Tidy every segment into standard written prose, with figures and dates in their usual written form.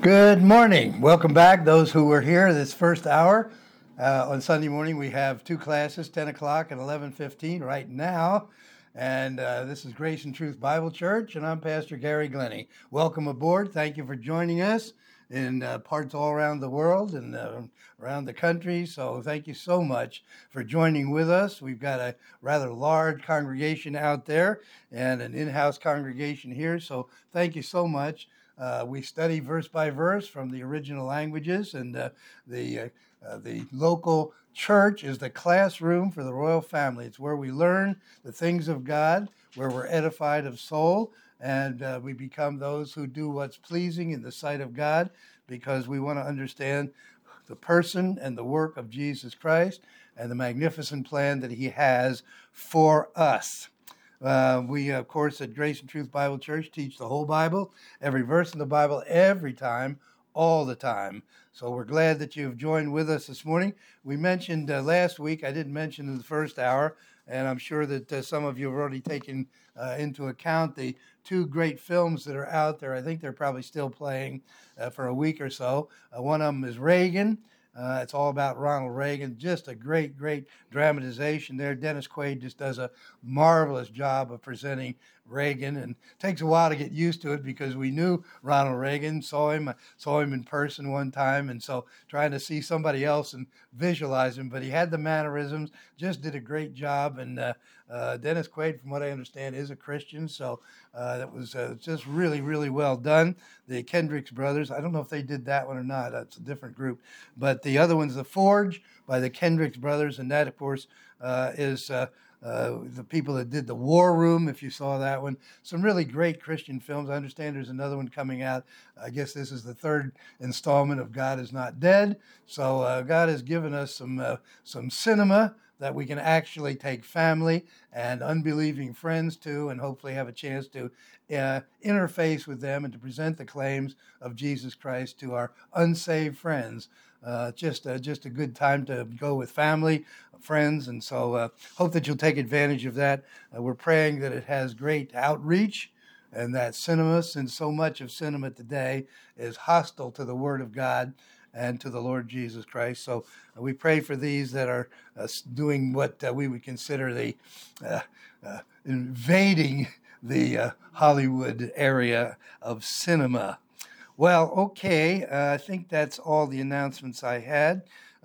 Good morning. Welcome back, those who were here this first hour. On Sunday morning, we have two classes, 10 o'clock and 11:15 right now. And this is Grace and Truth Bible Church, and I'm Pastor Gary Glenny. Welcome aboard. Thank you for joining us in parts all around the world and around the country. So thank you so much for joining with us. We've got a rather large congregation out there and an in-house congregation here. So thank you so much. We study verse by verse from the original languages, and the local church is the classroom for the royal family. It's where we learn the things of God, where we're edified of soul, and we become those who do what's pleasing in the sight of God, because we want to understand the person and the work of Jesus Christ and the magnificent plan that he has for us. We, of course, at Grace and Truth Bible Church teach the whole Bible, every verse in the Bible, every time, all the time. So we're glad that you've joined with us this morning. We mentioned last week, I didn't mention in the first hour, and I'm sure that some of you have already taken into account the two great films that are out there. I think they're probably still playing for a week or so. One of them is Reagan. It's all about Ronald Reagan. Just a great, great dramatization there. Dennis Quaid just does a marvelous job of presenting Reagan, and it takes a while to get used to it because we knew Ronald Reagan, saw him in person one time, and so trying to see somebody else and visualize him, but he had the mannerisms, just did a great job. And Dennis Quaid, from what I understand, is a Christian, so that was just really, really well done. The Kendricks brothers, I don't know if they did that one or not. That's a different group, but the other one's The Forge by the Kendricks brothers, and that, of course, is the people that did The War Room, if you saw that one. Some really great Christian films. I understand there's another one coming out. I guess this is the third installment of God Is Not Dead. So God has given us some cinema that we can actually take family and unbelieving friends to, and hopefully have a chance to interface with them and to present the claims of Jesus Christ to our unsaved friends. Just a good time to go with family, friends, and so hope that you'll take advantage of that. We're praying that it has great outreach, and that cinema, since so much of cinema today is hostile to the Word of God and to the Lord Jesus Christ. So we pray for these that are doing what we would consider the invading the Hollywood area of cinema. Well, okay, I think that's all the announcements I had.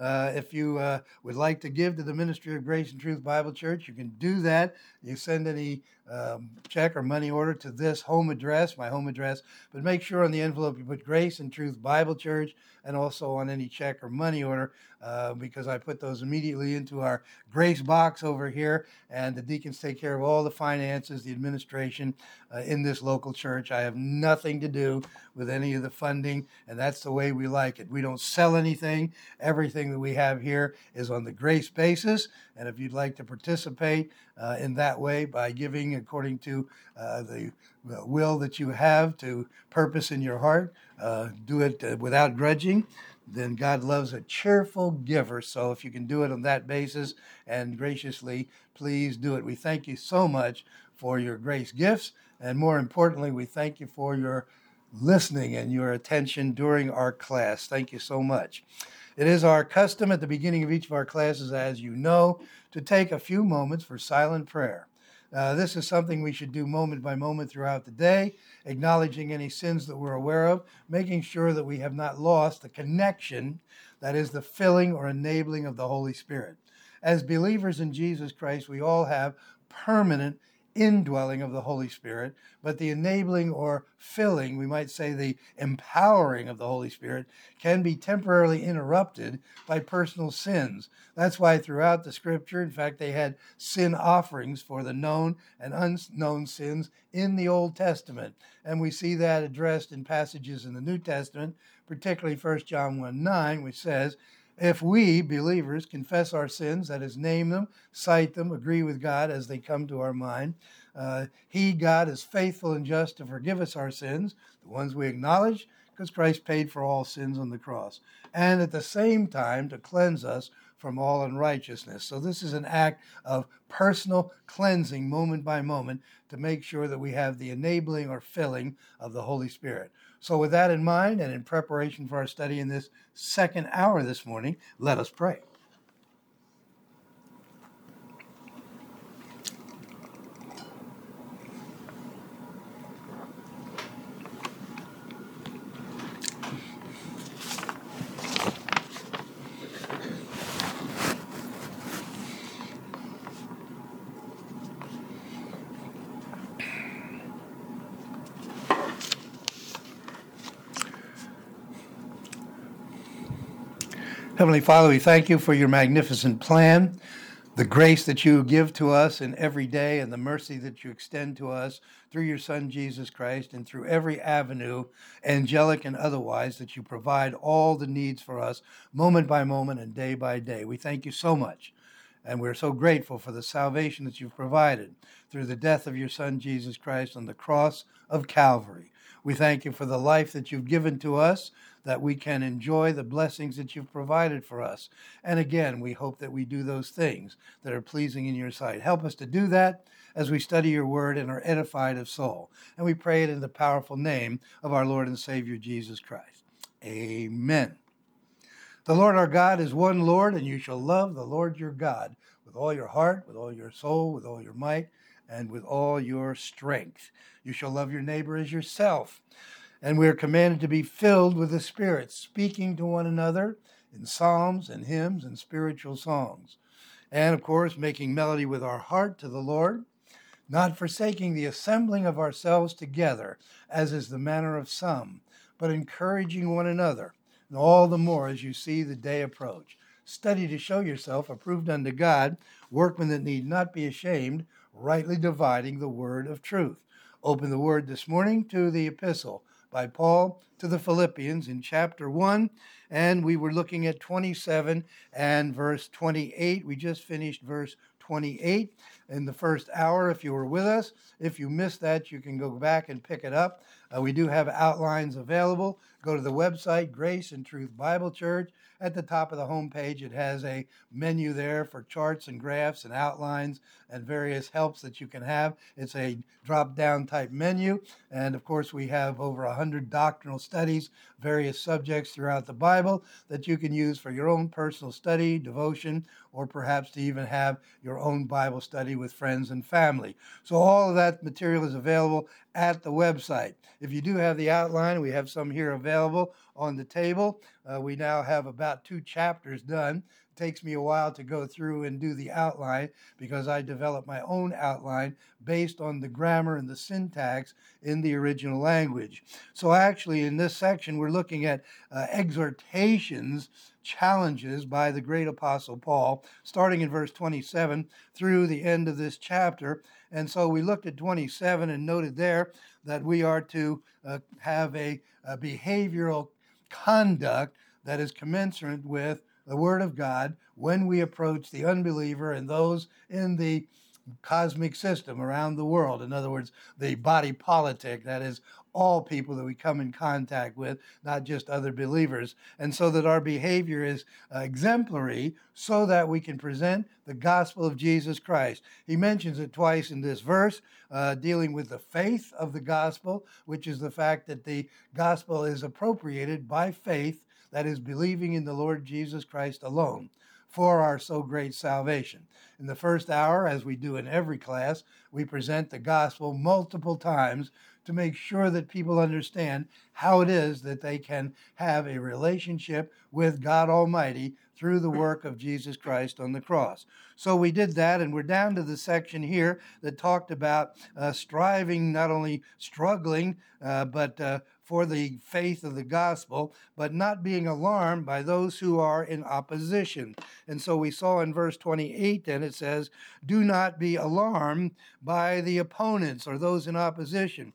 If you would like to give to the Ministry of Grace and Truth Bible Church, you can do that. You send any check or money order to this home address, my home address, but make sure on the envelope you put Grace and Truth Bible Church, and also on any check or money order, because I put those immediately into our Grace box over here, and the deacons take care of all the finances, the administration in this local church. I have nothing to do with any of the funding, and that's the way we like it. We don't sell anything. Everything that we have here is on the grace basis, and if you'd like to participate in that way by giving according to the will that you have to purpose in your heart, do it without grudging, then God loves a cheerful giver. So if you can do it on that basis and graciously, please do it. We thank you so much for your grace gifts, and more importantly, we thank you for your listening and your attention during our class. Thank you so much. It is our custom at the beginning of each of our classes, as you know, to take a few moments for silent prayer. This is something we should do moment by moment throughout the day, acknowledging any sins that we're aware of, making sure that we have not lost the connection, that is the filling or enabling of the Holy Spirit. As believers in Jesus Christ, we all have permanent indwelling of the Holy Spirit, but the enabling or filling, we might say the empowering of the Holy Spirit, can be temporarily interrupted by personal sins. That's why throughout the scripture, in fact, they had sin offerings for the known and unknown sins in the Old Testament. And we see that addressed in passages in the New Testament, particularly 1 John 1:9, which says, if we, believers, confess our sins, that is, name them, cite them, agree with God as they come to our mind, He, God, is faithful and just to forgive us our sins, the ones we acknowledge, because Christ paid for all sins on the cross, and at the same time to cleanse us from all unrighteousness. So this is an act of personal cleansing moment by moment to make sure that we have the enabling or filling of the Holy Spirit. So with that in mind, and in preparation for our study in this second hour this morning, let us pray. Heavenly Father, we thank you for your magnificent plan, the grace that you give to us in every day, and the mercy that you extend to us through your Son, Jesus Christ, and through every avenue, angelic and otherwise, that you provide all the needs for us moment by moment and day by day. We thank you so much. And we're so grateful for the salvation that you've provided through the death of your Son, Jesus Christ, on the cross of Calvary. We thank you for the life that you've given to us, that we can enjoy the blessings that you've provided for us. And again, we hope that we do those things that are pleasing in your sight. Help us to do that as we study your word and are edified of soul. And we pray it in the powerful name of our Lord and Savior, Jesus Christ. Amen. The Lord our God is one Lord, and you shall love the Lord your God with all your heart, with all your soul, with all your might, and with all your strength. You shall love your neighbor as yourself. And we are commanded to be filled with the Spirit, speaking to one another in psalms and hymns and spiritual songs. And, of course, making melody with our heart to the Lord, not forsaking the assembling of ourselves together, as is the manner of some, but encouraging one another, and all the more as you see the day approach. Study to show yourself approved unto God, workmen that need not be ashamed, rightly dividing the word of truth. Open the word this morning to the epistle by Paul to the Philippians in chapter 1, and we were looking at 27 and verse 28. We just finished verse 28 in the first hour if you were with us. If you missed that, you can go back and pick it up. We do have outlines available. Go to the website, Grace and Truth Bible Church. At the top of the homepage, it has a menu there for charts and graphs and outlines and various helps that you can have. It's a drop-down type menu. And of course, we have over 100 doctrinal studies, various subjects throughout the Bible that you can use for your own personal study, devotion, or perhaps to even have your own Bible study with friends and family. So all of that material is available at the website. If you do have the outline, we have some here available on the table. We now have about 2 chapters done. It takes me a while to go through and do the outline because I developed my own outline based on the grammar and the syntax in the original language. So actually in this section, we're looking at exhortations, challenges by the great apostle Paul, starting in verse 27 through the end of this chapter. And so we looked at 27 and noted there that we are to have a behavioral conduct that is commensurate with the Word of God when we approach the unbeliever and those in the cosmic system around the world. In other words, the body politic, that is all people that we come in contact with, not just other believers. And so that our behavior is exemplary so that we can present the gospel of Jesus Christ. He mentions it twice in this verse, dealing with the faith of the gospel, which is the fact that the gospel is appropriated by faith, that is believing in the Lord Jesus Christ alone for our so great salvation. In the first hour, as we do in every class, we present the gospel multiple times to make sure that people understand how it is that they can have a relationship with God Almighty through the work of Jesus Christ on the cross. So we did that, and we're down to the section here that talked about striving, not only struggling, but for the faith of the gospel, but not being alarmed by those who are in opposition. And so we saw in verse 28, then it says, do not be alarmed by the opponents or those in opposition.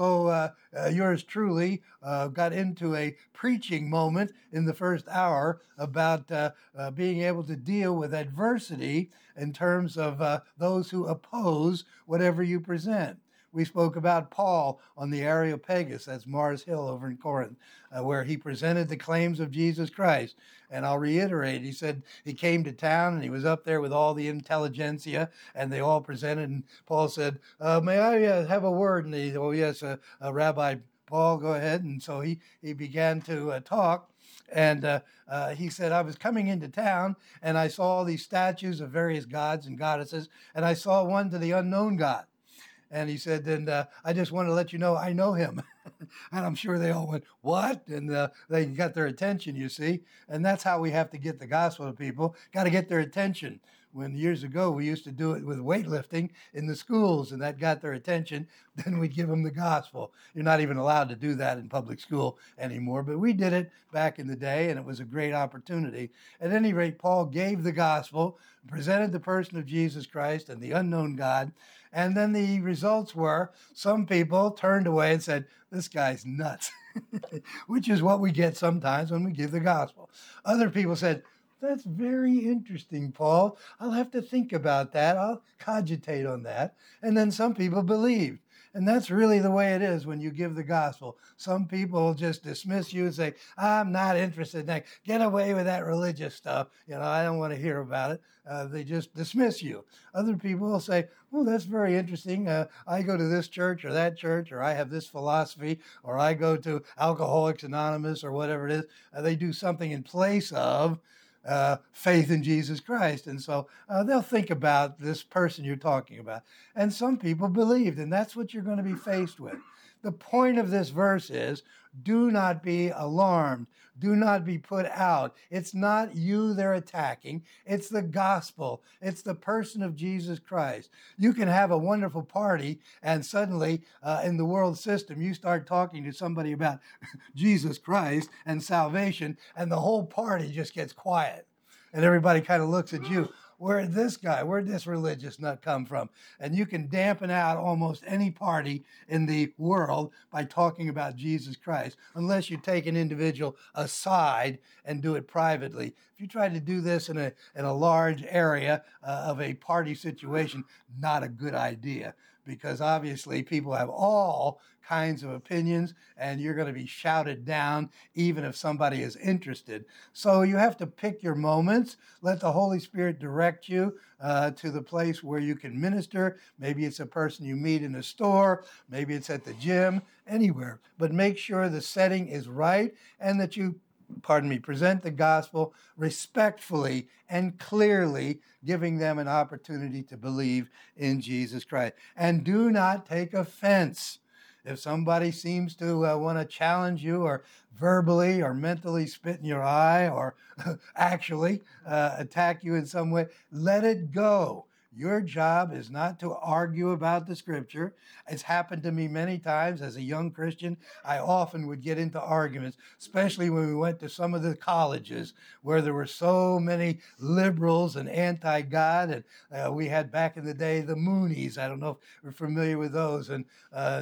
So yours truly got into a preaching moment in the first hour about being able to deal with adversity in terms of those who oppose whatever you present. We spoke about Paul on the Areopagus, that's Mars Hill over in Corinth, where he presented the claims of Jesus Christ. And I'll reiterate, he said he came to town and he was up there with all the intelligentsia, and they all presented. And Paul said, may I have a word? And he, oh, yes, Rabbi Paul, go ahead. And so he began to talk. And he said, I was coming into town and I saw all these statues of various gods and goddesses, and I saw one to the unknown God. And he said, and I just want to let you know, I know him. And I'm sure they all went, what? And they got their attention, you see. And that's how we have to get the gospel to people. Got to get their attention. When years ago, we used to do it with weightlifting in the schools, and that got their attention. Then we'd give them the gospel. You're not even allowed to do that in public school anymore, but we did it back in the day, and it was a great opportunity. At any rate, Paul gave the gospel, presented the person of Jesus Christ and the unknown God, and then the results were some people turned away and said, this guy's nuts, which is what we get sometimes when we give the gospel. Other people said, that's very interesting, Paul. I'll have to think about that. I'll cogitate on that. And then some people believed. And that's really the way it is when you give the gospel. Some people just dismiss you and say, I'm not interested in that. Get away with that religious stuff. I don't want to hear about it. They just dismiss you. Other people will say, oh, that's very interesting. I go to this church or that church, or I have this philosophy, or I go to Alcoholics Anonymous or whatever it is. They do something in place of faith in Jesus Christ. And so they'll think about this person you're talking about. And some people believed, and that's what you're going to be faced with. The point of this verse is, do not be alarmed. Do not be put out. It's not you they're attacking. It's the gospel. It's the person of Jesus Christ. You can have a wonderful party, and suddenly in the world system, you start talking to somebody about Jesus Christ and salvation, and the whole party just gets quiet. And everybody kind of looks at you. Where'd this religious nut come from? And you can dampen out almost any party in the world by talking about Jesus Christ, unless you take an individual aside and do it privately. If you try to do this in a large area of a party situation, not a good idea, because obviously people have all kinds of opinions, and you're going to be shouted down even if somebody is interested. So you have to pick your moments. Let the Holy Spirit direct you to the place where you can minister. Maybe it's a person you meet in a store. Maybe it's at the gym, anywhere. But make sure the setting is right and that you present the gospel respectfully and clearly, giving them an opportunity to believe in Jesus Christ. And do not take offense. If somebody seems to want to challenge you or verbally or mentally spit in your eye or actually attack you in some way, let it go. Your job is not to argue about the scripture. It's happened to me many times as a young Christian. I often would get into arguments, especially when we went to some of the colleges where there were so many liberals and anti-God. And we had back in the day the Moonies. I don't know if you're familiar with those. And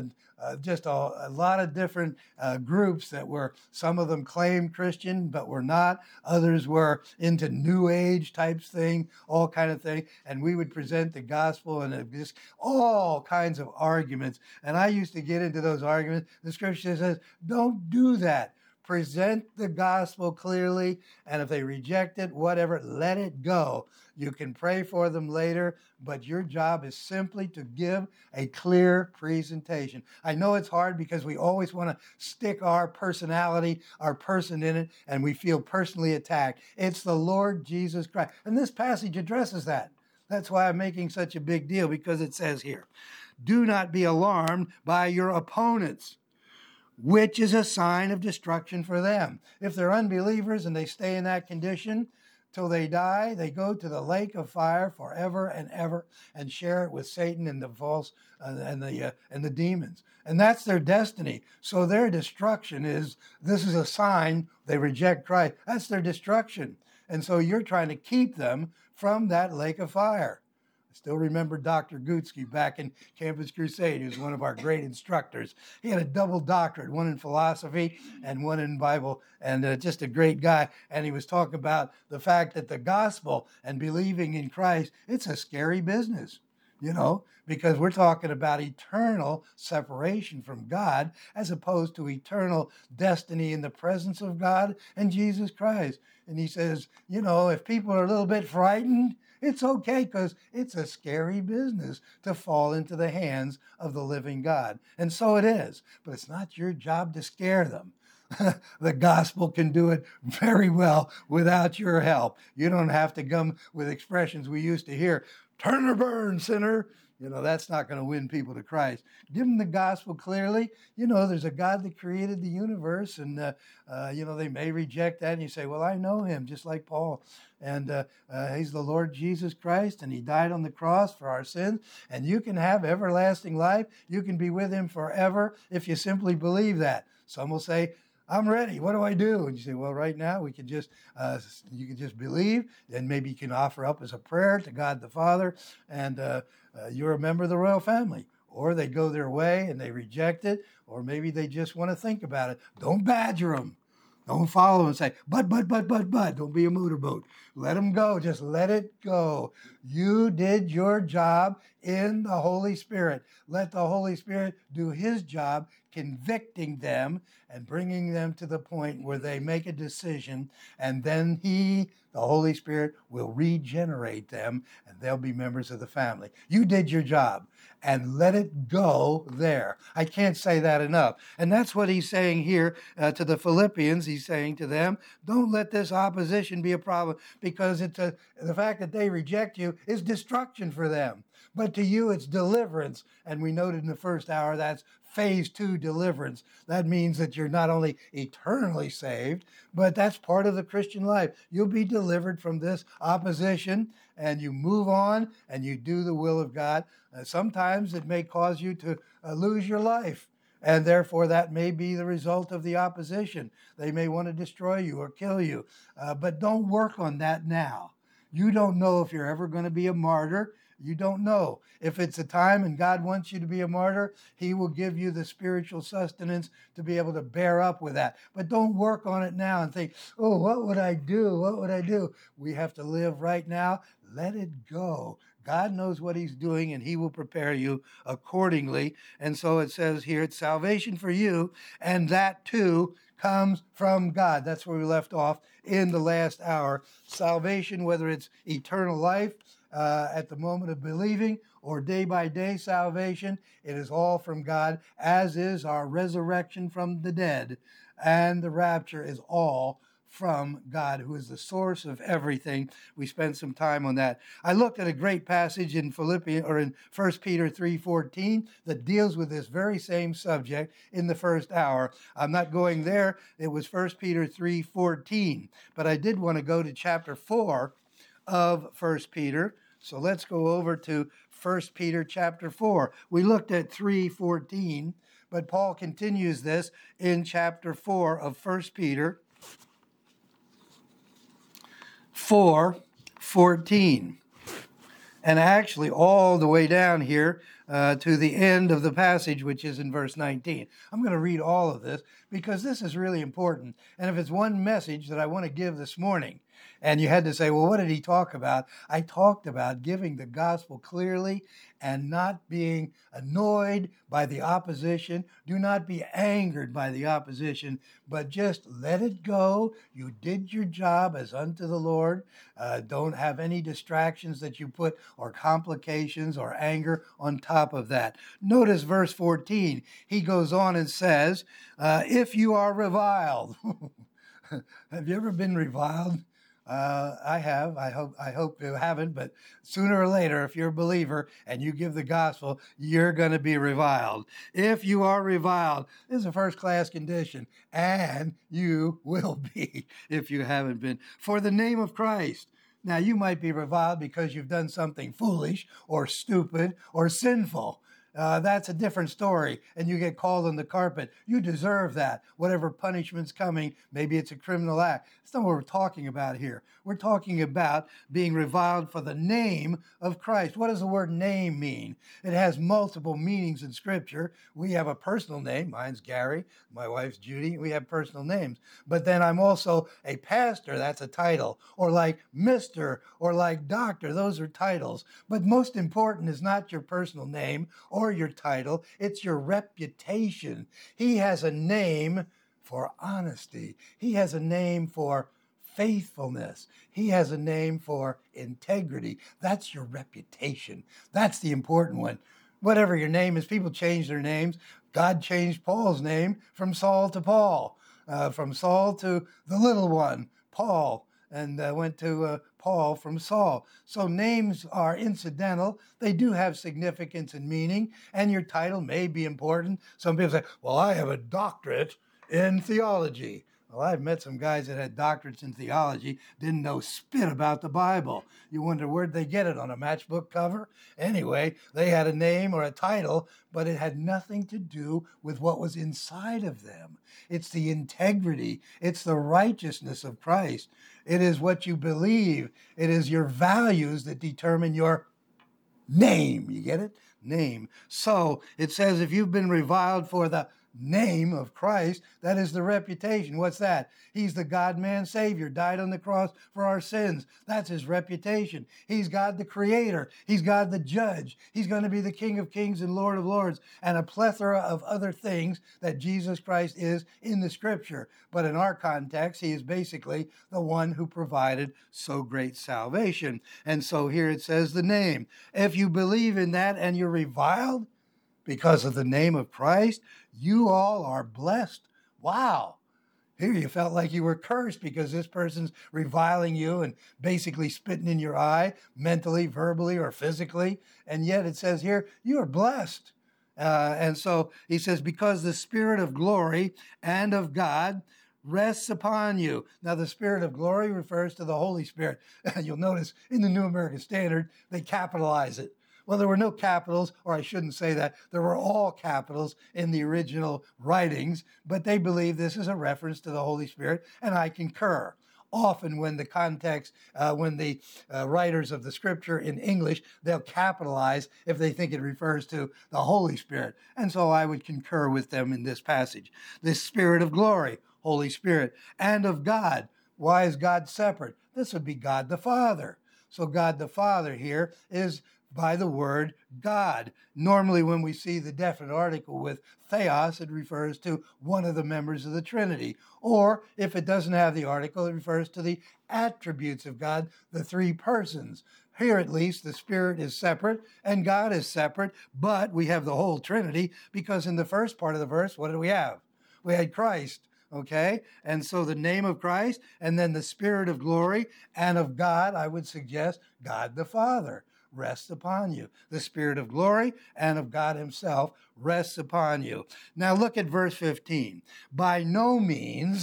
just a lot of different groups that were, some of them claimed Christian, but were not. Others were into New Age types thing, all kind of thing. And we would present the gospel and just all kinds of arguments. And I used to get into those arguments. The scripture says, don't do that. Present the gospel clearly, and if they reject it, whatever, let it go. You can pray for them later, but your job is simply to give a clear presentation. I know it's hard because we always want to stick our personality, our person in it, and we feel personally attacked. It's the Lord Jesus Christ. And this passage addresses that. That's why I'm making such a big deal, because it says here, do not be alarmed by your opponents, which is a sign of destruction for them. If they're unbelievers and they stay in that condition till they die, they go to the lake of fire forever and ever and share it with Satan and the false and the demons. And that's their destiny. So their destruction this is a sign they reject Christ. That's their destruction. And so you're trying to keep them from that lake of fire. Still remember Dr. Gutsky back in Campus Crusade. He was one of our great instructors. He had a double doctorate, one in philosophy and one in Bible, and just a great guy. And he was talking about the fact that the gospel and believing in Christ, it's a scary business. because we're talking about eternal separation from God as opposed to eternal destiny in the presence of God and Jesus Christ. And he says, if people are a little bit frightened, it's okay, because it's a scary business to fall into the hands of the living God. And so it is. But it's not your job to scare them. The gospel can do it very well without your help. You don't have to come with expressions we used to hear, turn or burn, sinner. That's not going to win people to Christ. Give them the gospel clearly. There's a God that created the universe, and, they may reject that. And you say, well, I know him, just like Paul. And he's the Lord Jesus Christ, and he died on the cross for our sins. And you can have everlasting life. You can be with him forever if you simply believe that. Some will say, I'm ready. What do I do? And you say, well, right now you can just believe, and maybe you can offer up as a prayer to God the Father, and you're a member of the royal family. Or they go their way and they reject it, or maybe they just want to think about it. Don't badger them. Don't follow and say, but. Don't be a motorboat. Let them go. Just let it go. You did your job in the Holy Spirit. Let the Holy Spirit do his job, convicting them and bringing them to the point where they make a decision, and then the Holy Spirit, will regenerate them, and they'll be members of the family. You did your job, and let it go there. I can't say that enough. And that's what he's saying here to the Philippians. He's saying to them, don't let this opposition be a problem, because the fact that they reject you is destruction for them. But to you, it's deliverance. And we noted in the first hour, that's phase 2 deliverance. That means that you're not only eternally saved, but that's part of the Christian life. You'll be delivered from this opposition, and you move on and you do the will of God. Sometimes it may cause you to lose your life, and therefore that may be the result of the opposition. They may want to destroy you or kill you, but don't work on that now. You don't know if you're ever going to be a martyr. You don't know. If it's a time and God wants you to be a martyr, he will give you the spiritual sustenance to be able to bear up with that. But don't work on it now and think, oh, what would I do? What would I do? We have to live right now. Let it go. God knows what he's doing, and he will prepare you accordingly. And so it says here, it's salvation for you, and that too comes from God. That's where we left off in the last hour. Salvation, whether it's eternal life, at the moment of believing, or day by day salvation, it is all from God, as is our resurrection from the dead, and the rapture is all from God, who is the source of everything. We spent some time on that. I looked at a great passage in in 1 Peter 3:14 that deals with this very same subject in the first hour. I'm not going there. It was 1 Peter 3:14, but I did want to go to chapter 4 of 1 Peter. So let's go over to 1 Peter chapter 4. We looked at 3:14, but Paul continues this in chapter 4 of 1 Peter 4:14. And actually all the way down here to the end of the passage, which is in verse 19. I'm going to read all of this because this is really important. And if it's one message that I want to give this morning, and you had to say, well, what did he talk about? I talked about giving the gospel clearly and not being annoyed by the opposition. Do not be angered by the opposition, but just let it go. You did your job as unto the Lord. Don't have any distractions that you put or complications or anger on top of that. Notice verse 14. He goes on and says, if you are reviled. Have you ever been reviled? I have. I hope you haven't, but sooner or later, if you're a believer and you give the gospel, you're going to be reviled. If you are reviled, this is a first-class condition, and you will be if you haven't been. For the name of Christ. Now, you might be reviled because you've done something foolish or stupid or sinful. that's a different story, and you get called on the carpet. You deserve that. Whatever punishment's coming, maybe it's a criminal act. That's not what we're talking about here. We're talking about being reviled for the name of Christ. What does the word name mean? It has multiple meanings in Scripture. We have a personal name. Mine's Gary. My wife's Judy. We have personal names. But then I'm also a pastor. That's a title. Or like Mr. or like Doctor. Those are titles. But most important is not your personal name or your title. It's your reputation. He has a name for honesty. He has a name for faithfulness. He has a name for integrity. That's your reputation. That's the important one. Whatever your name is, people change their names. God changed Paul's name from Saul to Paul, from Saul to the little one, Paul, and went to Paul from Saul. So names are incidental. They do have significance and meaning, and your title may be important. Some people say, well, I have a doctorate in theology. Well, I've met some guys that had doctorates in theology, didn't know spit about the Bible. You wonder where'd they get it, on a matchbook cover? Anyway, they had a name or a title, but it had nothing to do with what was inside of them. It's the integrity. It's the righteousness of Christ. It is what you believe. It is your values that determine your name. You get it? Name. So it says if you've been reviled for the name of Christ, that is the reputation. What's that? He's the God-man Savior, died on the cross for our sins. That's his reputation. He's God the Creator. He's God the Judge. He's going to be the King of Kings and Lord of Lords, and a plethora of other things that Jesus Christ is in the Scripture. But in our context, he is basically the one who provided so great salvation. And so here it says the name. If you believe in that and you're reviled because of the name of Christ, you all are blessed. Wow. Here you felt like you were cursed because this person's reviling you and basically spitting in your eye, mentally, verbally, or physically. And yet it says here, you are blessed. And so he says, because the Spirit of glory and of God rests upon you. Now, the Spirit of glory refers to the Holy Spirit. You'll notice in the New American Standard, they capitalize it. Well, there were no capitals, or I shouldn't say that. There were all capitals in the original writings, but they believe this is a reference to the Holy Spirit, and I concur. Often when the context, when the writers of the Scripture in English, they'll capitalize if they think it refers to the Holy Spirit. And so I would concur with them in this passage. The Spirit of glory, Holy Spirit, and of God. Why is God separate? This would be God the Father. So God the Father here is by the word God. Normally when we see the definite article with theos, it refers to one of the members of the Trinity. Or if it doesn't have the article, it refers to the attributes of God, the three persons. Here at least the Spirit is separate and God is separate, but we have the whole Trinity because in the first part of the verse, what did we have? We had Christ. Okay, and so the name of Christ and then the Spirit of glory and of God, I would suggest God the Father rests upon you. The Spirit of glory and of God himself rests upon you. Now look at verse 15. By no means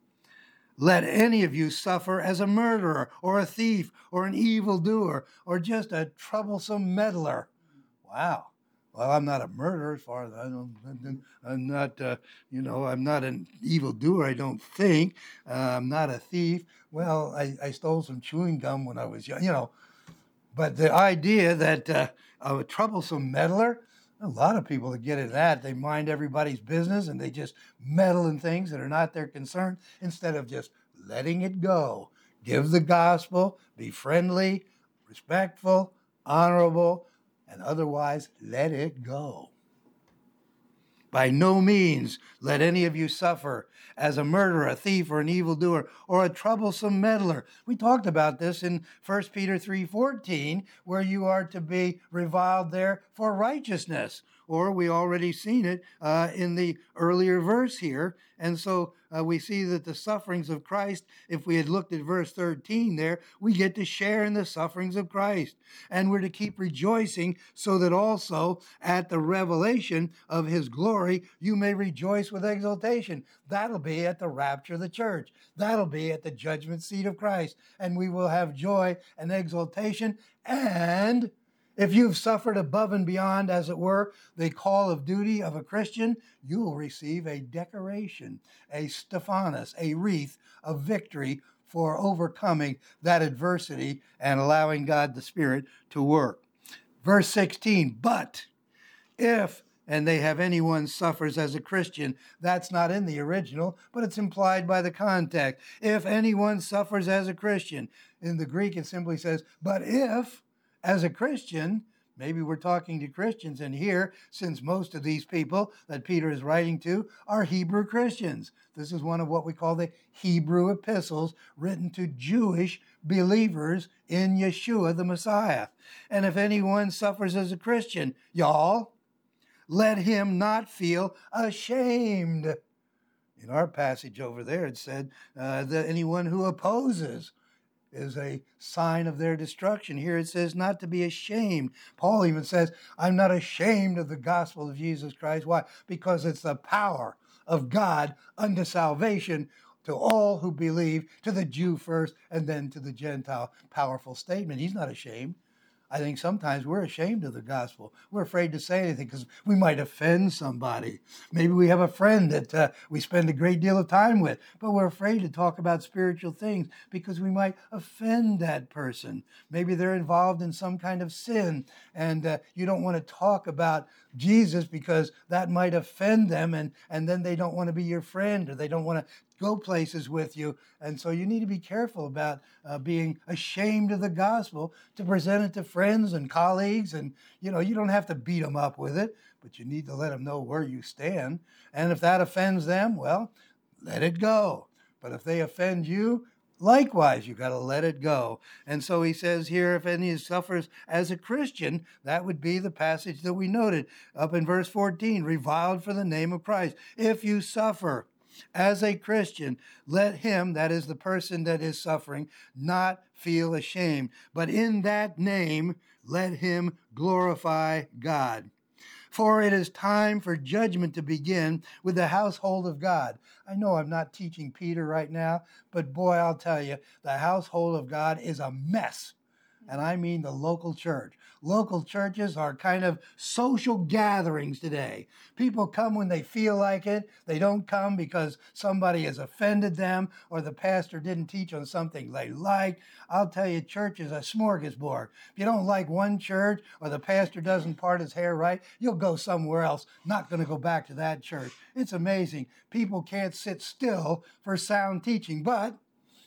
let any of you suffer as a murderer or a thief or an evildoer or just a troublesome meddler. Wow. Well, I'm not a murderer as far as I know. I'm not, I'm not an evildoer, I don't think. I'm not a thief. Well, I stole some chewing gum when I was young, But the idea that a troublesome meddler, a lot of people that get into that, they mind everybody's business and they just meddle in things that are not their concern instead of just letting it go. Give the gospel, be friendly, respectful, honorable, and otherwise let it go. By no means let any of you suffer as a murderer, a thief, or an evildoer, or a troublesome meddler. We talked about this in 1 Peter 3:14, where you are to be reviled there for righteousness. Or we already seen it in the earlier verse here. And so we see that the sufferings of Christ, if we had looked at verse 13 there, we get to share in the sufferings of Christ. And we're to keep rejoicing so that also at the revelation of his glory, you may rejoice with exultation. That'll be at the rapture of the church. That'll be at the judgment seat of Christ. And we will have joy and exultation and If you've suffered above and beyond, as it were, the call of duty of a Christian, you will receive a decoration, a Stephanos, a wreath of victory for overcoming that adversity and allowing God the Spirit to work. Verse 16, but if, and they have anyone suffers as a Christian, that's not in the original, but it's implied by the context. If anyone suffers as a Christian, in the Greek it simply says, but if, as a Christian, maybe we're talking to Christians in here, since most of these people that Peter is writing to are Hebrew Christians. This is one of what we call the Hebrew epistles written to Jewish believers in Yeshua the Messiah. And if anyone suffers as a Christian, y'all, let him not feel ashamed. In our passage over there, it said that anyone who opposes is a sign of their destruction. Here it says not to be ashamed. Paul even says, I'm not ashamed of the gospel of Jesus Christ. Why? Because it's the power of God unto salvation to all who believe, to the Jew first, and then to the Gentile. Powerful statement. He's not ashamed. I think sometimes we're ashamed of the gospel. We're afraid to say anything because we might offend somebody. Maybe we have a friend that we spend a great deal of time with, but we're afraid to talk about spiritual things because we might offend that person. Maybe they're involved in some kind of sin, and you don't want to talk about Jesus because that might offend them, and then they don't want to be your friend, or they don't want to go places with you. And so you need to be careful about being ashamed of the gospel to present it to friends and colleagues. And, you don't have to beat them up with it, but you need to let them know where you stand. And if that offends them, well, let it go. But if they offend you, likewise, you got to let it go. And so he says here, if any suffers as a Christian, that would be the passage that we noted up in verse 14, reviled for the name of Christ. If you suffer as a Christian, let him, that is the person that is suffering, not feel ashamed, but in that name, let him glorify God. For it is time for judgment to begin with the household of God. I know I'm not teaching Peter right now, but boy, I'll tell you, the household of God is a mess. And I mean the local church. Local churches are kind of social gatherings today. People come when they feel like it. They don't come because somebody has offended them or the pastor didn't teach on something they like. I'll tell you, church is a smorgasbord. If you don't like one church or the pastor doesn't part his hair right, you'll go somewhere else. Not going to go back to that church. It's amazing. People can't sit still for sound teaching, but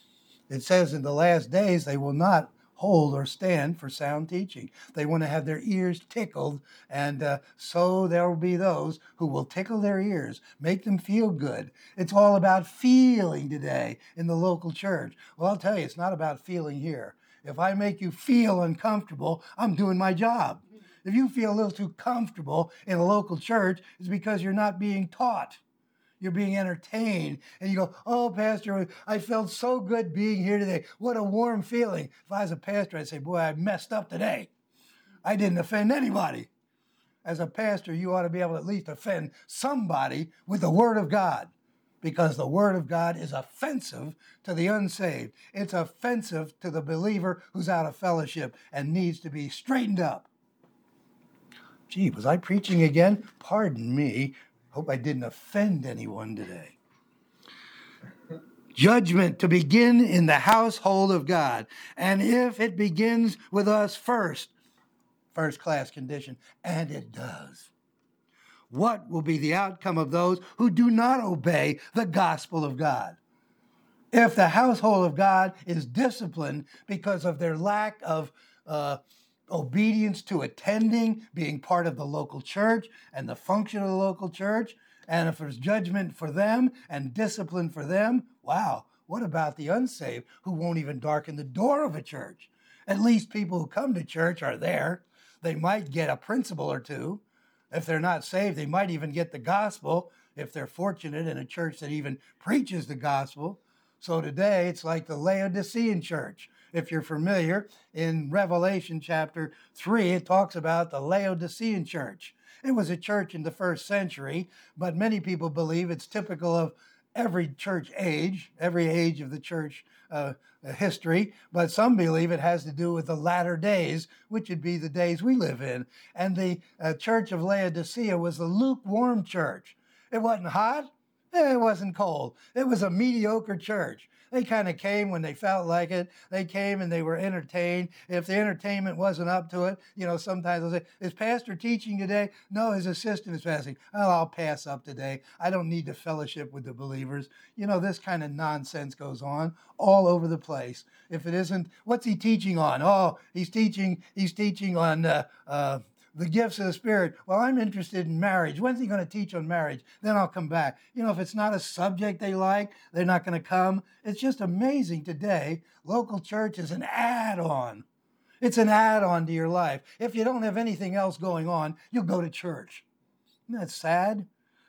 it says in the last days they will not hold or stand for sound teaching. They want to have their ears tickled, and so there will be those who will tickle their ears, make them feel good. It's all about feeling today in the local church. Well, I'll tell you, it's not about feeling here. If I make you feel uncomfortable, I'm doing my job. If you feel a little too comfortable in a local church, it's because you're not being taught. You're being entertained, and you go, oh, Pastor, I felt so good being here today. What a warm feeling. If I was a pastor, I'd say, boy, I messed up today. I didn't offend anybody. As a pastor, you ought to be able to at least offend somebody with the Word of God, because the Word of God is offensive to the unsaved. It's offensive to the believer who's out of fellowship and needs to be straightened up. Gee, was I preaching again? Pardon me. Hope I didn't offend anyone today. Judgment to begin in the household of God. And if it begins with us first class condition, and it does, what will be the outcome of those who do not obey the gospel of God? If the household of God is disciplined because of their lack of obedience to attending, being part of the local church and the function of the local church, and if there's judgment for them and discipline for them, wow, what about the unsaved who won't even darken the door of a church? At least people who come to church are there. They might get a principle or two. If they're not saved, they might even get the gospel if they're fortunate in a church that even preaches the gospel. So today, it's like the Laodicean church. If you're familiar, in Revelation chapter 3, it talks about the Laodicean church. It was a church in the first century, but many people believe it's typical of every church age, every age of the church history, but some believe it has to do with the latter days, which would be the days we live in. And the church of Laodicea was a lukewarm church. It wasn't hot. It wasn't cold. It was a mediocre church. They kind of came when they felt like it. They came and they were entertained. If the entertainment wasn't up to it, sometimes they'll say, is pastor teaching today? No, his assistant is passing. Oh, I'll pass up today. I don't need to fellowship with the believers. This kind of nonsense goes on all over the place. If it isn't, what's he teaching on? Oh, he's teaching on the gifts of the Spirit. Well, I'm interested in marriage. When's he going to teach on marriage? Then I'll come back. If it's not a subject they like, they're not going to come. It's just amazing today. Local church is an add-on. It's an add-on to your life. If you don't have anything else going on, you'll go to church. Isn't that sad?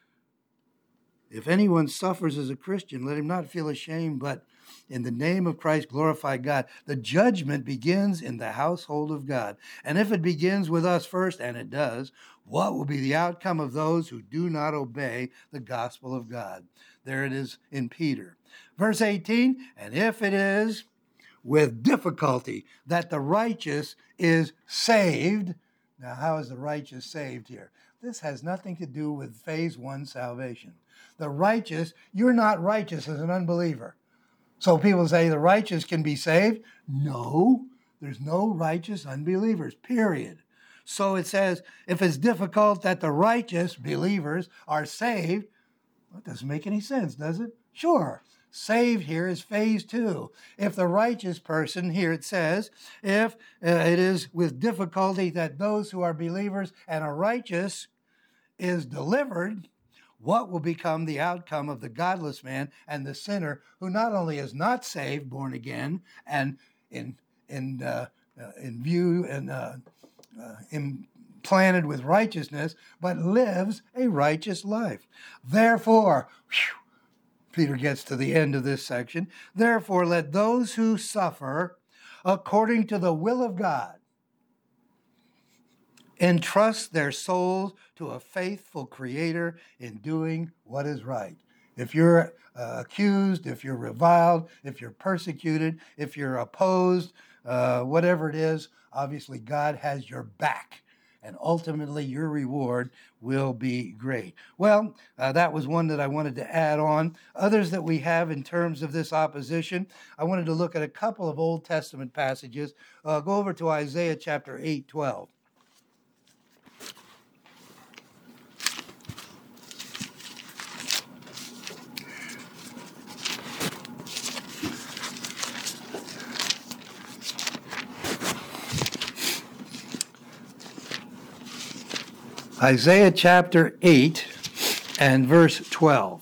If anyone suffers as a Christian, let him not feel ashamed, but in the name of Christ, glorify God. The judgment begins in the household of God. And if it begins with us first, and it does, what will be the outcome of those who do not obey the gospel of God? There it is in Peter. Verse 18, and if it is with difficulty that the righteous is saved. Now, how is the righteous saved here? This has nothing to do with phase one salvation. The righteous, you're not righteous as an unbeliever. So people say the righteous can be saved. No, there's no righteous unbelievers, period. So it says, if it's difficult that the righteous believers are saved, well, it doesn't make any sense, does it? Sure. Saved here is phase two. If the righteous person, here it says, if it is with difficulty that those who are believers and are righteous is delivered, what will become the outcome of the godless man and the sinner who not only is not saved, born again, and in view and implanted with righteousness, but lives a righteous life? Therefore, Peter gets to the end of this section, therefore let those who suffer according to the will of God entrust their souls to a faithful Creator in doing what is right. If you're accused, if you're reviled, if you're persecuted, if you're opposed, whatever it is, obviously God has your back. And ultimately your reward will be great. Well, that was one that I wanted to add on. Others that we have in terms of this opposition, I wanted to look at a couple of Old Testament passages. Go over to Isaiah chapter 8:12. Isaiah chapter 8 and verse 12.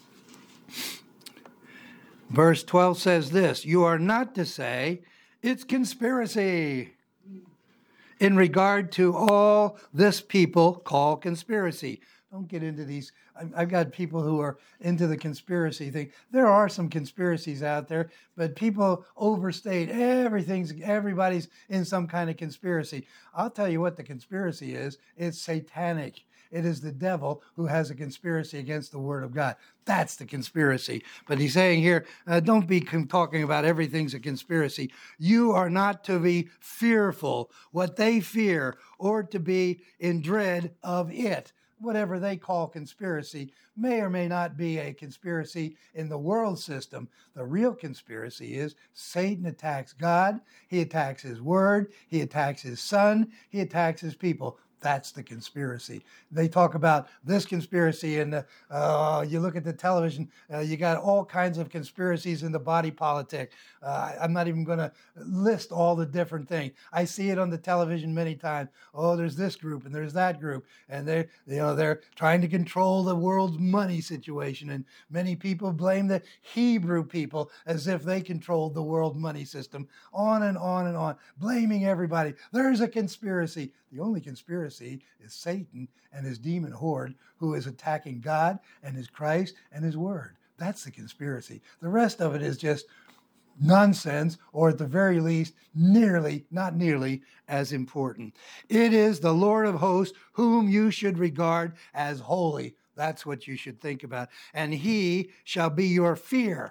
Verse 12 says this, you are not to say, it's conspiracy, in regard to all this people call conspiracy. Don't get into these. I've got people who are into the conspiracy thing. There are some conspiracies out there, but people overstate everybody's in some kind of conspiracy. I'll tell you what the conspiracy is. It's satanic. It is the devil who has a conspiracy against the word of God. That's the conspiracy. But he's saying here, don't be talking about everything's a conspiracy. You are not to be fearful what they fear or to be in dread of it. Whatever they call conspiracy may or may not be a conspiracy in the world system. The real conspiracy is Satan attacks God, he attacks his word, he attacks his son, he attacks his people. That's the conspiracy. They talk about this conspiracy, and you look at the television, you got all kinds of conspiracies in the body politic. I'm not even going to list all the different things. I see it on the television many times. Oh, there's this group and there's that group, and they're trying to control the world's money situation. And many people blame the Hebrew people as if they controlled the world money system. On and on and on, blaming everybody. There's a conspiracy. The only conspiracy is Satan and his demon horde who is attacking God and his Christ and his word. That's the conspiracy. The rest of it is just nonsense, or at the very least, not nearly as important. It is the Lord of hosts whom you should regard as holy. That's what you should think about. And he shall be your fear.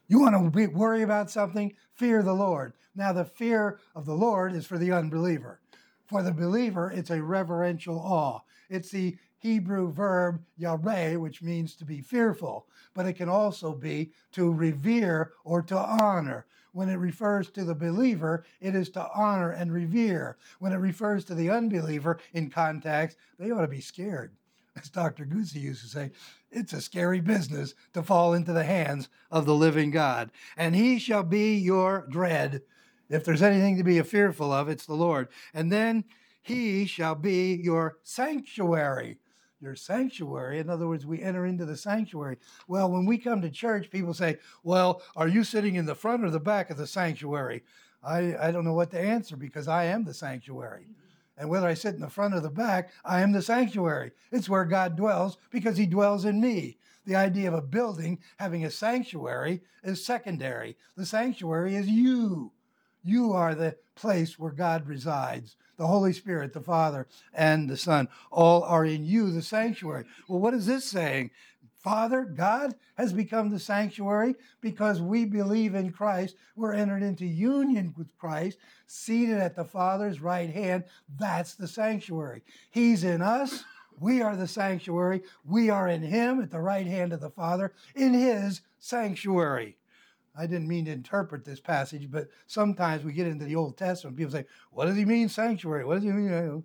You want to worry about something? Fear the Lord. Now, the fear of the Lord is for the unbeliever. For the believer, it's a reverential awe. It's the Hebrew verb yareh, which means to be fearful, but it can also be to revere or to honor. When it refers to the believer, it is to honor and revere. When it refers to the unbeliever in context, they ought to be scared. As Dr. Goosey used to say, it's a scary business to fall into the hands of the living God. And he shall be your dread. If there's anything to be fearful of, it's the Lord. And then he shall be your sanctuary. Your sanctuary. In other words, we enter into the sanctuary. Well, when we come to church, people say, well, are you sitting in the front or the back of the sanctuary? I don't know what to answer because I am the sanctuary. And whether I sit in the front or the back, I am the sanctuary. It's where God dwells because he dwells in me. The idea of a building having a sanctuary is secondary. The sanctuary is you. You are the place where God resides. The Holy Spirit, the Father, and the Son, all are in you, the sanctuary. Well, what is this saying? Father, God has become the sanctuary because we believe in Christ. We're entered into union with Christ, seated at the Father's right hand. That's the sanctuary. He's in us. We are the sanctuary. We are in him at the right hand of the Father in his sanctuary. I didn't mean to interpret this passage, but sometimes we get into the Old Testament. People say, what does he mean sanctuary? What does he mean?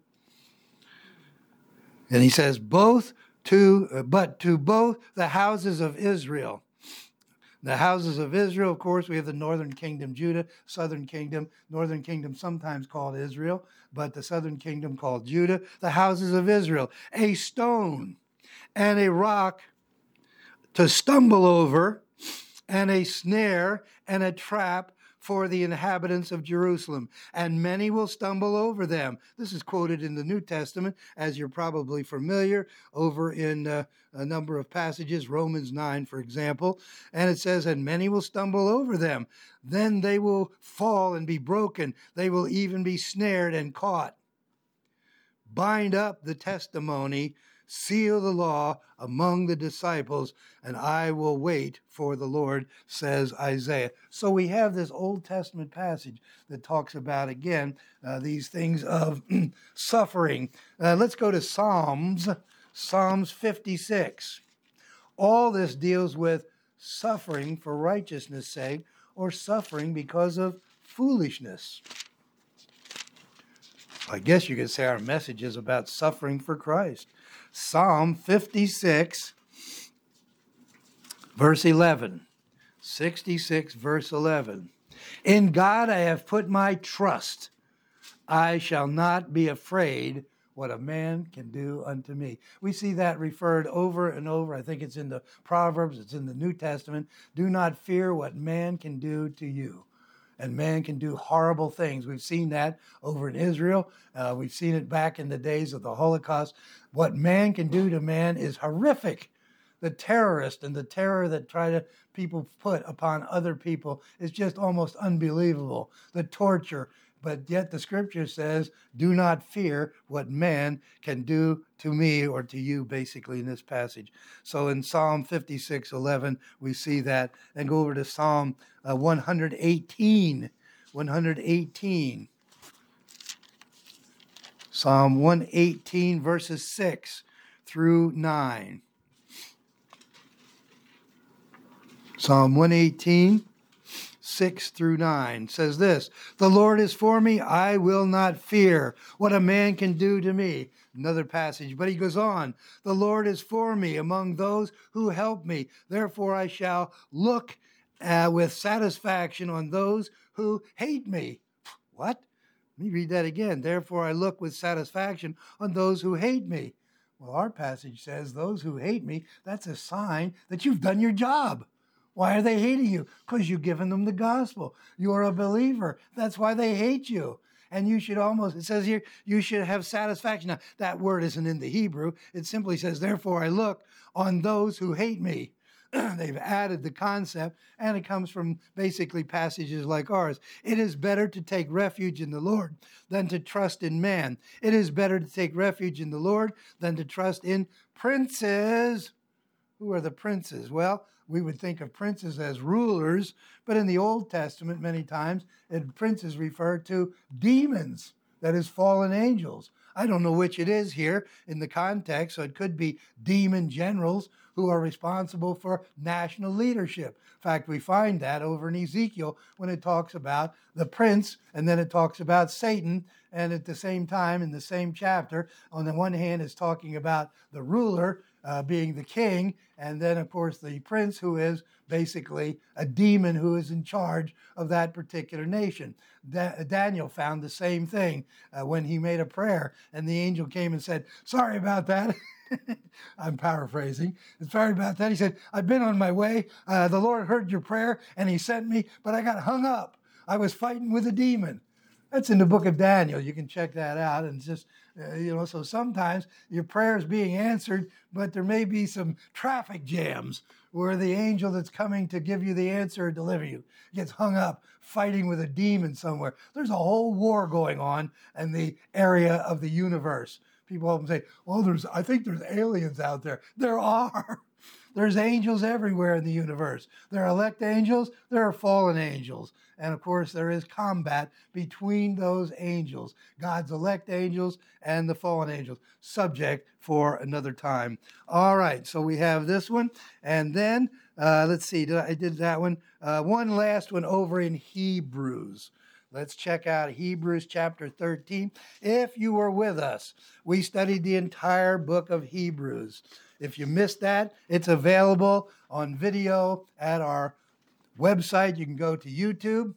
And he says, but to both the houses of Israel. The houses of Israel, of course, we have the northern kingdom, Judah, southern kingdom, northern kingdom sometimes called Israel, but the southern kingdom called Judah. The houses of Israel, a stone and a rock to stumble over, and a snare and a trap for the inhabitants of Jerusalem, and many will stumble over them. This is quoted in the New Testament, as you're probably familiar, over in a number of passages, Romans 9, for example, and it says, and many will stumble over them. Then they will fall and be broken. They will even be snared and caught. Bind up the testimony, seal the law among the disciples, and I will wait for the Lord, says Isaiah. So we have this Old Testament passage that talks about, again, these things of suffering. Let's go to Psalms 56. All this deals with suffering for righteousness' sake or suffering because of foolishness. I guess you could say our message is about suffering for Christ. Psalm 56, verse 11. 66, verse 11. In God I have put my trust. I shall not be afraid what a man can do unto me. We see that referred over and over. I think it's in the Proverbs, it's in the New Testament. Do not fear what man can do to you. And man can do horrible things. We've seen that over in Israel. We've seen it back in the days of the Holocaust. What man can do to man is horrific. The terrorist and the terror that people put upon other people is just almost unbelievable. The torture. But yet the scripture says, do not fear what man can do to me or to you, basically, in this passage. So in Psalm 56:11, we see that. And go over to Psalm 118. 118. Psalm 118, verses 6 through 9. Psalm 118. 6 through 9 says this, the Lord is for me, I will not fear what a man can do to me. Another passage, but he goes on, the Lord is for me among those who help me. Therefore I shall look with satisfaction on those who hate me. What? Let me read that again. Therefore I look with satisfaction on those who hate me. Well, our passage says those who hate me, that's a sign that you've done your job. Why are they hating you? Because you've given them the gospel. You're a believer. That's why they hate you. And you should it says here, you should have satisfaction. Now, that word isn't in the Hebrew. It simply says, therefore I look on those who hate me. They've added the concept, and it comes from basically passages like ours. It is better to take refuge in the Lord than to trust in man. It is better to take refuge in the Lord than to trust in princes. Who are the princes? Well, we would think of princes as rulers, but in the Old Testament, many times, princes refer to demons, that is, fallen angels. I don't know which it is here in the context, so it could be demon generals who are responsible for national leadership. In fact, we find that over in Ezekiel when it talks about the prince, and then it talks about Satan, and at the same time, in the same chapter, on the one hand, it's talking about the ruler being the king, and then, of course, the prince, who is basically a demon who is in charge of that particular nation. Daniel found the same thing when he made a prayer, and the angel came and said, "Sorry about that." I'm paraphrasing. Sorry about that. He said, "I've been on my way. The Lord heard your prayer, and he sent me, but I got hung up. I was fighting with a demon." That's in the book of Daniel. You can check that out. And just, so sometimes your prayer is being answered, but there may be some traffic jams where the angel that's coming to give you the answer or deliver you gets hung up fighting with a demon somewhere. There's a whole war going on in the area of the universe. People often say, "Well, I think there's aliens out there." There are. There's angels everywhere in the universe. There are elect angels, there are fallen angels. And of course, there is combat between those angels, God's elect angels and the fallen angels, subject for another time. All right, so we have this one. And then, let's see, I did that one. One last one over in Hebrews. Let's check out Hebrews chapter 13. If you were with us, we studied the entire book of Hebrews. If you missed that, it's available on video at our website. You can go to YouTube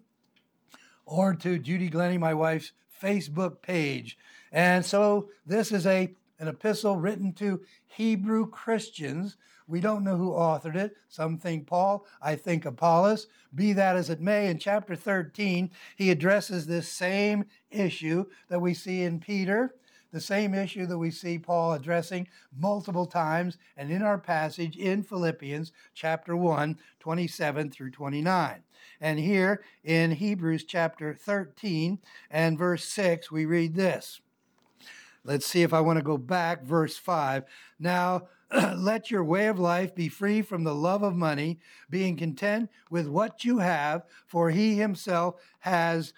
or to Judy Glennie, my wife's Facebook page. And so this is an epistle written to Hebrew Christians. We don't know who authored it. Some think Paul, I think Apollos. Be that as it may, in chapter 13, he addresses this same issue that we see in Peter, the same issue that we see Paul addressing multiple times, and in our passage in Philippians chapter 1, 27 through 29. And here in Hebrews chapter 13 and verse 6, we read this. Let's see if I want to go back, verse 5. "Now, let your way of life be free from the love of money, being content with what you have, for he himself has,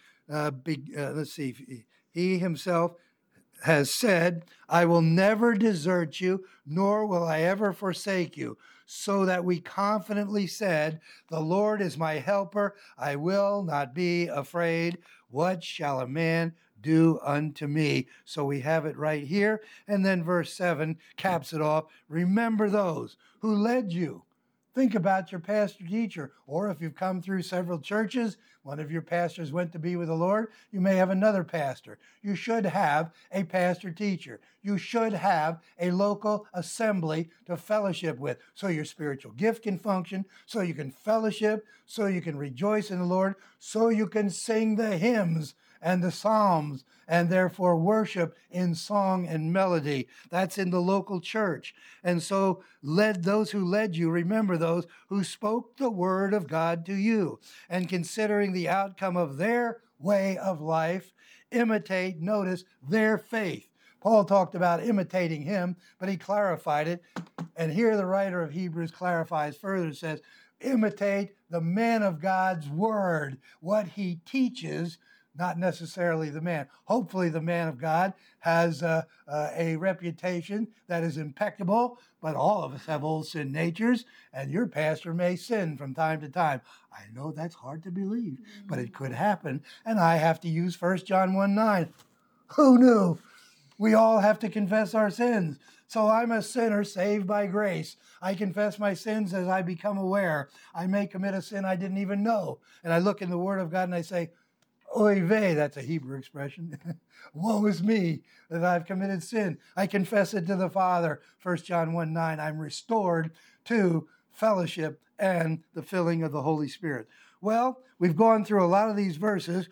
he himself has said, 'I will never desert you, nor will I ever forsake you.' So that we confidently said, 'The Lord is my helper. I will not be afraid. What shall a man do unto me?'" So we have it right here. And then verse 7 caps it off. "Remember those who led you." Think about your pastor teacher, or if you've come through several churches, one of your pastors went to be with the Lord, you may have another pastor. You should have a pastor teacher. You should have a local assembly to fellowship with, so your spiritual gift can function, so you can fellowship, so you can rejoice in the Lord, so you can sing the hymns and the psalms, and therefore worship in song and melody. That's in the local church. And so those who led you, remember those who spoke the word of God to you. And considering the outcome of their way of life, imitate, notice, their faith. Paul talked about imitating him, but he clarified it. And here the writer of Hebrews clarifies further, says, imitate the man of God's word, what he teaches, not necessarily the man. Hopefully the man of God has a reputation that is impeccable, but all of us have old sin natures, and your pastor may sin from time to time. I know that's hard to believe, but it could happen, and I have to use 1 John 1:9. Who knew? We all have to confess our sins. So I'm a sinner saved by grace. I confess my sins as I become aware. I may commit a sin I didn't even know, and I look in the Word of God and I say, oy vey, that's a Hebrew expression. Woe is me that I've committed sin. I confess it to the Father. 1 John 1:9, I'm restored to fellowship and the filling of the Holy Spirit. Well, we've gone through a lot of these verses.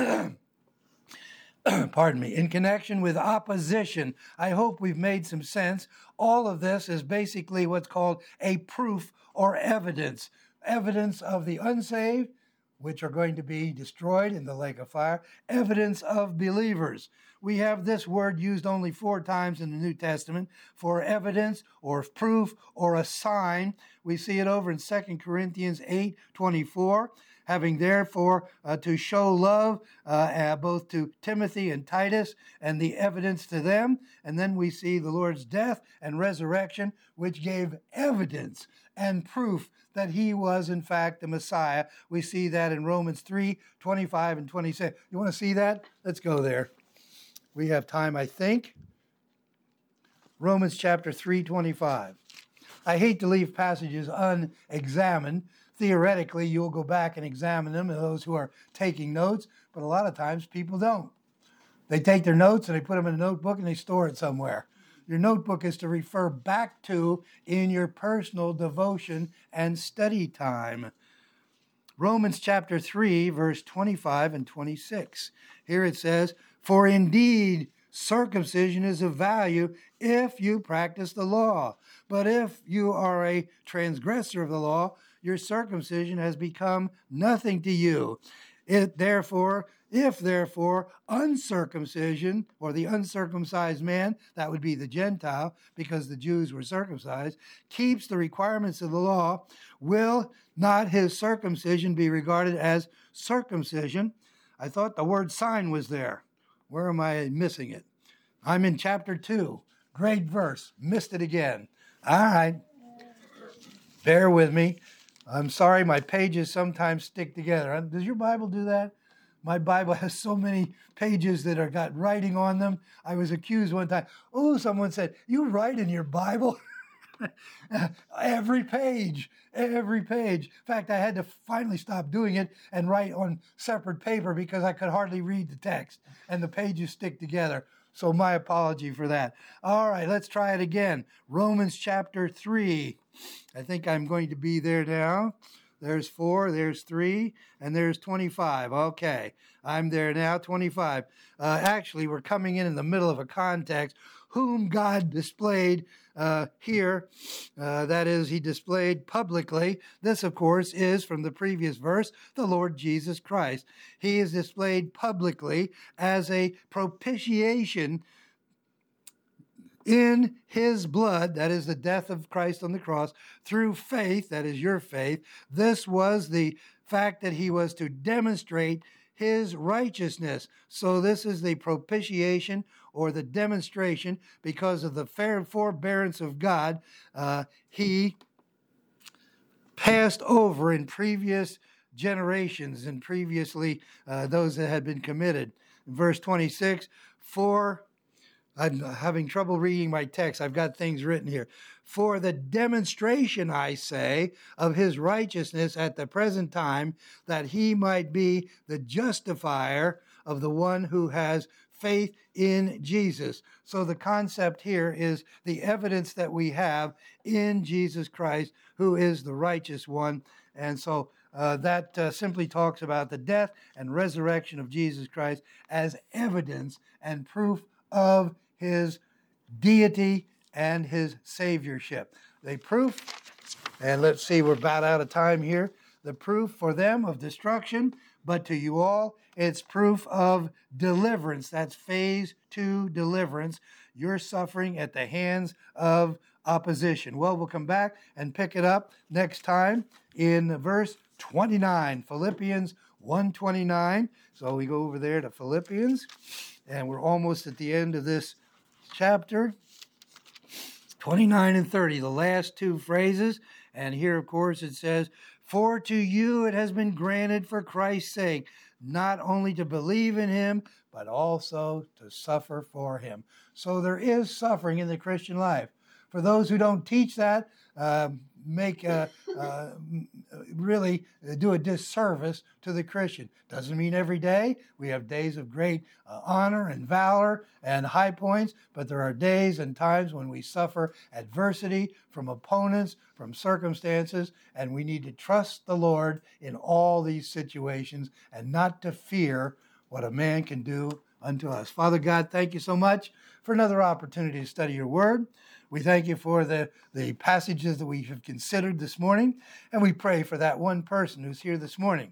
Pardon me, in connection with opposition. I hope we've made some sense. All of this is basically what's called a proof or evidence. Evidence of the unsaved, which are going to be destroyed in the lake of fire, evidence of believers. We have this word used only 4 times in the New Testament for evidence or proof or a sign. We see it over in 2 Corinthians 8:24. Having therefore to show love both to Timothy and Titus, and the evidence to them. And then we see the Lord's death and resurrection, which gave evidence and proof that he was in fact the Messiah. We see that in Romans 3:25 and 26. You want to see that? Let's go there. We have time, I think. Romans chapter 3:25. I hate to leave passages unexamined. Theoretically, you'll go back and examine them, those who are taking notes, but a lot of times people don't. They take their notes and they put them in a notebook and they store it somewhere. Your notebook is to refer back to in your personal devotion and study time. Romans chapter 3, verse 25 and 26. Here it says, "For indeed circumcision is of value if you practice the law. But if you are a transgressor of the law, your circumcision has become nothing to you. If therefore uncircumcision, or the uncircumcised man, that would be the Gentile, because the Jews were circumcised, keeps the requirements of the law, will not his circumcision be regarded as circumcision?" I thought the word sign was there. Where am I missing it? I'm in chapter 2. Great verse. Missed it again. All right. Bear with me. I'm sorry, my pages sometimes stick together. Does your Bible do that? My Bible has so many pages that are got writing on them. I was accused one time. Oh, someone said, "You write in your Bible?" Every page. In fact, I had to finally stop doing it and write on separate paper because I could hardly read the text and the pages stick together. So my apology for that. All right, let's try it again. Romans chapter 3. I think I'm going to be there now. There's 4, there's 3, and there's 25. Okay, I'm there now, 25. Actually, we're coming in the middle of a context. Whom God displayed here, that is, he displayed publicly. This, of course, is from the previous verse, the Lord Jesus Christ. He is displayed publicly as a propitiation in his blood, that is the death of Christ on the cross, through faith, that is your faith. This was the fact that he was to demonstrate his righteousness. So this is the propitiation or the demonstration because of the forbearance of God. He passed over in previous generations and previously those that had been committed. In verse 26, I'm having trouble reading my text. I've got things written here. "For the demonstration, I say, of his righteousness at the present time, that he might be the justifier of the one who has faith in Jesus." So the concept here is the evidence that we have in Jesus Christ, who is the righteous one. And so that simply talks about the death and resurrection of Jesus Christ as evidence and proof of his deity and his saviorship. The proof, and let's see, we're about out of time here. The proof for them of destruction, but to you all, it's proof of deliverance. That's phase 2 deliverance. You're suffering at the hands of opposition. Well, we'll come back and pick it up next time in verse 29, Philippians 1:29. So we go over there to Philippians, and we're almost at the end of this chapter. 29 and 30, the last 2 phrases. And here, of course, it says, "For to you it has been granted for Christ's sake, not only to believe in him, but also to suffer for him." So there is suffering in the Christian life. For those who don't teach that, really do a disservice to the Christian. Doesn't mean every day. We have days of great honor and valor and high points, but there are days and times when we suffer adversity from opponents, from circumstances, and we need to trust the Lord in all these situations and not to fear what a man can do unto us. Father God, thank you so much for another opportunity to study your word. We thank you for the passages that we have considered this morning, and we pray for that one person who's here this morning.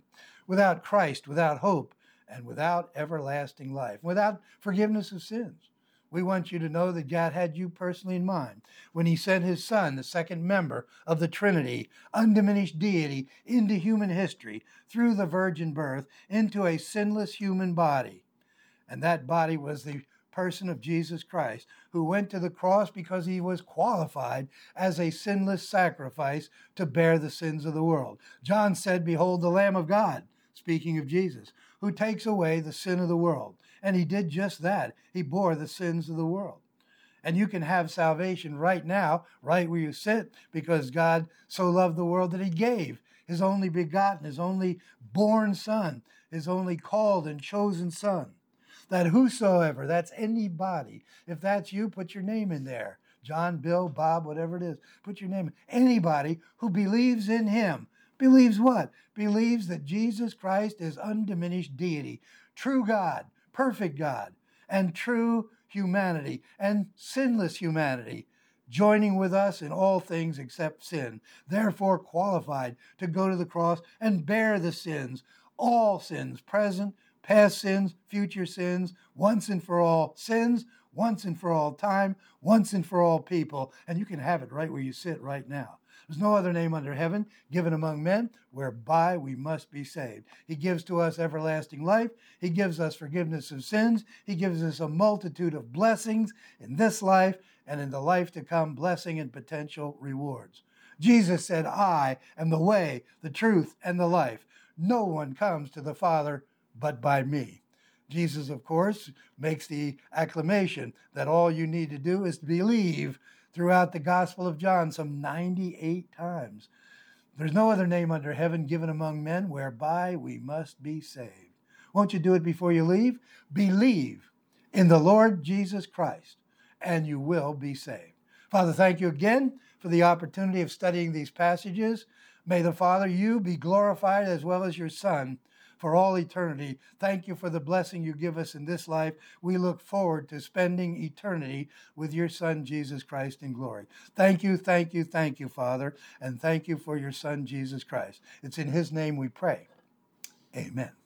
without Christ, without hope, and without everlasting life, without forgiveness of sins. We want you to know that God had you personally in mind when he sent his Son, the second member of the Trinity, undiminished deity, into human history through the virgin birth into a sinless human body. And that body was the person of Jesus Christ, who went to the cross because he was qualified as a sinless sacrifice to bear the sins of the world. John said, "Behold the Lamb of God," speaking of Jesus, "who takes away the sin of the world." And he did just that. He bore the sins of the world. And you can have salvation right now, right where you sit, because God so loved the world that he gave his only begotten, his only born Son, his only called and chosen Son. That whosoever, that's anybody, if that's you, put your name in there. John, Bill, Bob, whatever it is, put your name in. Anybody who believes in him. Believes what? Believes that Jesus Christ is undiminished deity, true God, perfect God, and true humanity, and sinless humanity, joining with us in all things except sin, therefore qualified to go to the cross and bear the sins, all sins, present, past sins, future sins, once and for all sins, once and for all time, once and for all people. And you can have it right where you sit right now. There's no other name under heaven given among men whereby we must be saved. He gives to us everlasting life. He gives us forgiveness of sins. He gives us a multitude of blessings in this life and in the life to come, blessing and potential rewards. Jesus said, "I am the way, the truth, and the life. No one comes to the Father but by me." Jesus, of course, makes the acclamation that all you need to do is to believe throughout the Gospel of John some 98 times. There's no other name under heaven given among men whereby we must be saved. Won't you do it before you leave? Believe in the Lord Jesus Christ, and you will be saved. Father, thank you again for the opportunity of studying these passages. May the Father, you be glorified as well as your Son for all eternity. Thank you for the blessing you give us in this life. We look forward to spending eternity with your Son, Jesus Christ, in glory. Thank you, thank you, thank you, Father, and thank you for your Son, Jesus Christ. It's in his name we pray. Amen.